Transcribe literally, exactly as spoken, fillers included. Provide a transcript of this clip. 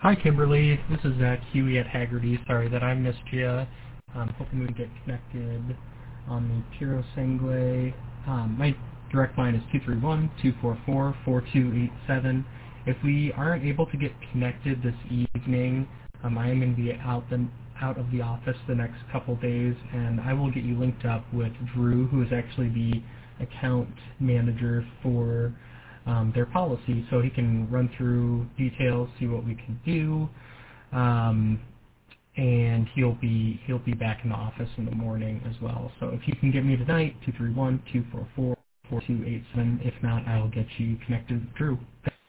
Hi, Kimberly. This is Zach Huey at Haggerty. Sorry that I missed you. Um, hoping we can get connected on the Piro Sangue. Um, my direct line is two three one, two four four, four two eight seven. If we aren't able to get connected this evening, um, I am going to be out, the, out of the office the next couple days, and I will get you linked up with Drew, who is actually the account manager for um, their policy, so he can run through details, see what we can do, um, and he'll be he'll be back in the office in the morning as well. So if you can get me tonight, two three one, two four four, four two eight seven. If not, I'll get you connected with Drew.